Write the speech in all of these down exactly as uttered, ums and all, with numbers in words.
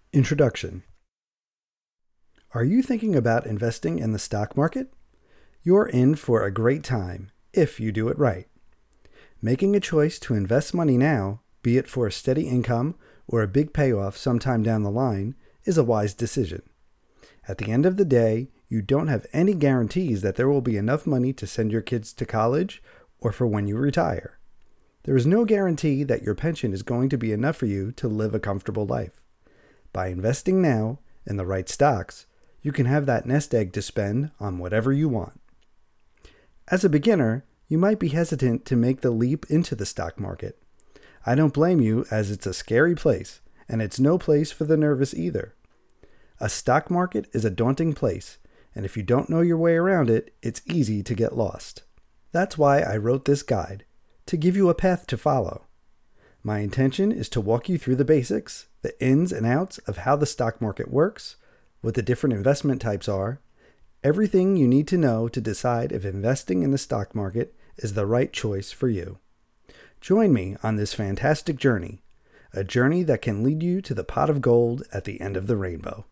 Introduction. Are you thinking about investing in the stock market? You're in for a great time if you do it right. Making a choice to invest money now, be it for a steady income or a big payoff sometime down the line, is a wise decision. At the end of the day, you don't have any guarantees that there will be enough money to send your kids to college or for when you retire. There is no guarantee that your pension is going to be enough for you to live a comfortable life. By investing now in the right stocks, you can have that nest egg to spend on whatever you want. As a beginner, you might be hesitant to make the leap into the stock market. I don't blame you, as it's a scary place, and it's no place for the nervous either. A stock market is a daunting place, and if you don't know your way around it, it's easy to get lost. That's why I wrote this guide, to give you a path to follow. My intention is to walk you through the basics, the ins and outs of how the stock market works, what the different investment types are, everything you need to know to decide if investing in the stock market is the right choice for you. Join me on this fantastic journey, a journey that can lead you to the pot of gold at the end of the rainbow.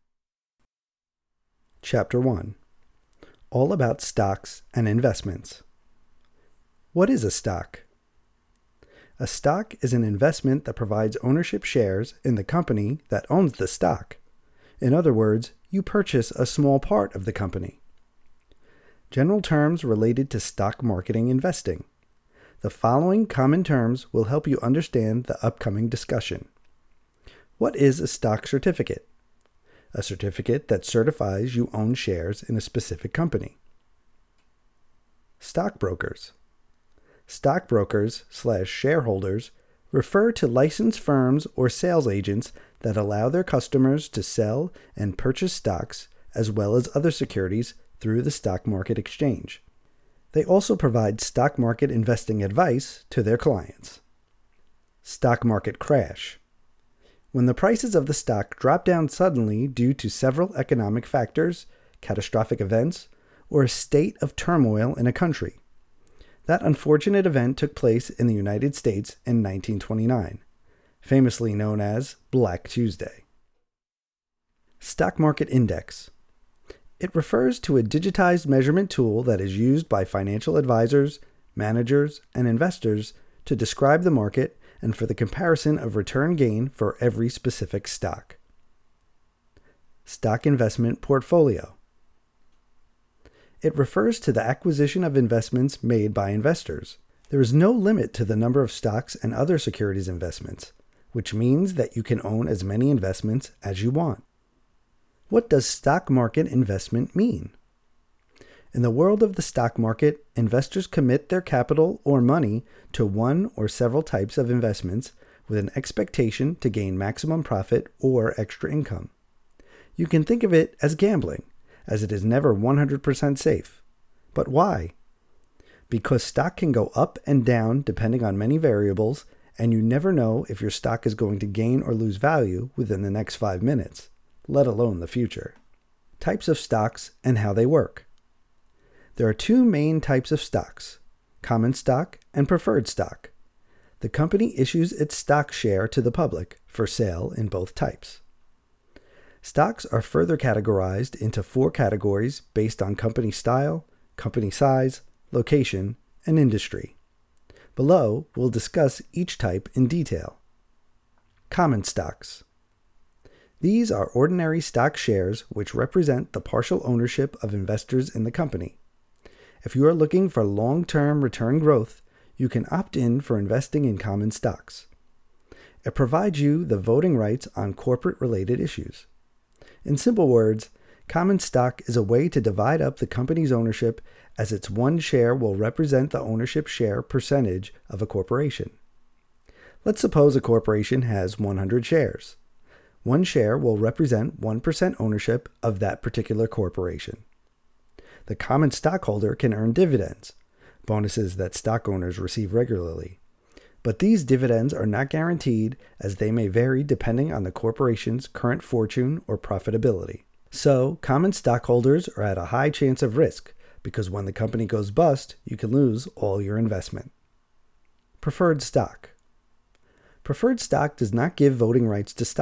Chapter one. All about stocks and investments. What is a stock? A stock is an investment that provides ownership shares in the company that owns the stock. In other words, you purchase a small part of the company. General terms related to stock marketing investing. The following common terms will help you understand the upcoming discussion. What is a stock certificate? A certificate that certifies you own shares in a specific company. Stockbrokers. Stockbrokers slash shareholders refer to licensed firms or sales agents that allow their customers to sell and purchase stocks as well as other securities through the stock market exchange. They also provide stock market investing advice to their clients. Stock market crash. When the prices of the stock drop down suddenly due to several economic factors, catastrophic events, or a state of turmoil in a country. That unfortunate event took place in the United States in nineteen twenty-nine, famously known as Black Tuesday. Stock market index. It refers to a digitized measurement tool that is used by financial advisors, managers, and investors to describe the market and for the comparison of return gain for every specific stock. Stock investment portfolio. It refers to the acquisition of investments made by investors. There is no limit to the number of stocks and other securities investments, which means that you can own as many investments as you want. What does stock market investment mean? In the world of the stock market, investors commit their capital or money to one or several types of investments with an expectation to gain maximum profit or extra income. You can think of it as gambling, as it is never one hundred percent safe. But why? Because stock can go up and down depending on many variables, and you never know if your stock is going to gain or lose value within the next five minutes, let alone the future. Types of stocks and how they work. There are two main types of stocks, common stock and preferred stock. The company issues its stock share to the public for sale in both types. Stocks are further categorized into four categories based on company style, company size, location, and industry. Below, we'll discuss each type in detail. Common stocks. These are ordinary stock shares which represent the partial ownership of investors in the company. If you are looking for long-term return growth, you can opt in for investing in common stocks. It provides you the voting rights on corporate-related issues. In simple words, common stock is a way to divide up the company's ownership, as its one share will represent the ownership share percentage of a corporation. Let's suppose a corporation has one hundred shares. One share will represent one percent ownership of that particular corporation. The common stockholder can earn dividends, bonuses that stock owners receive regularly. But these dividends are not guaranteed, as they may vary depending on the corporation's current fortune or profitability. So, common stockholders are at a high chance of risk, because when the company goes bust, you can lose all your investment. Preferred stock. Preferred stock does not give voting rights to stock.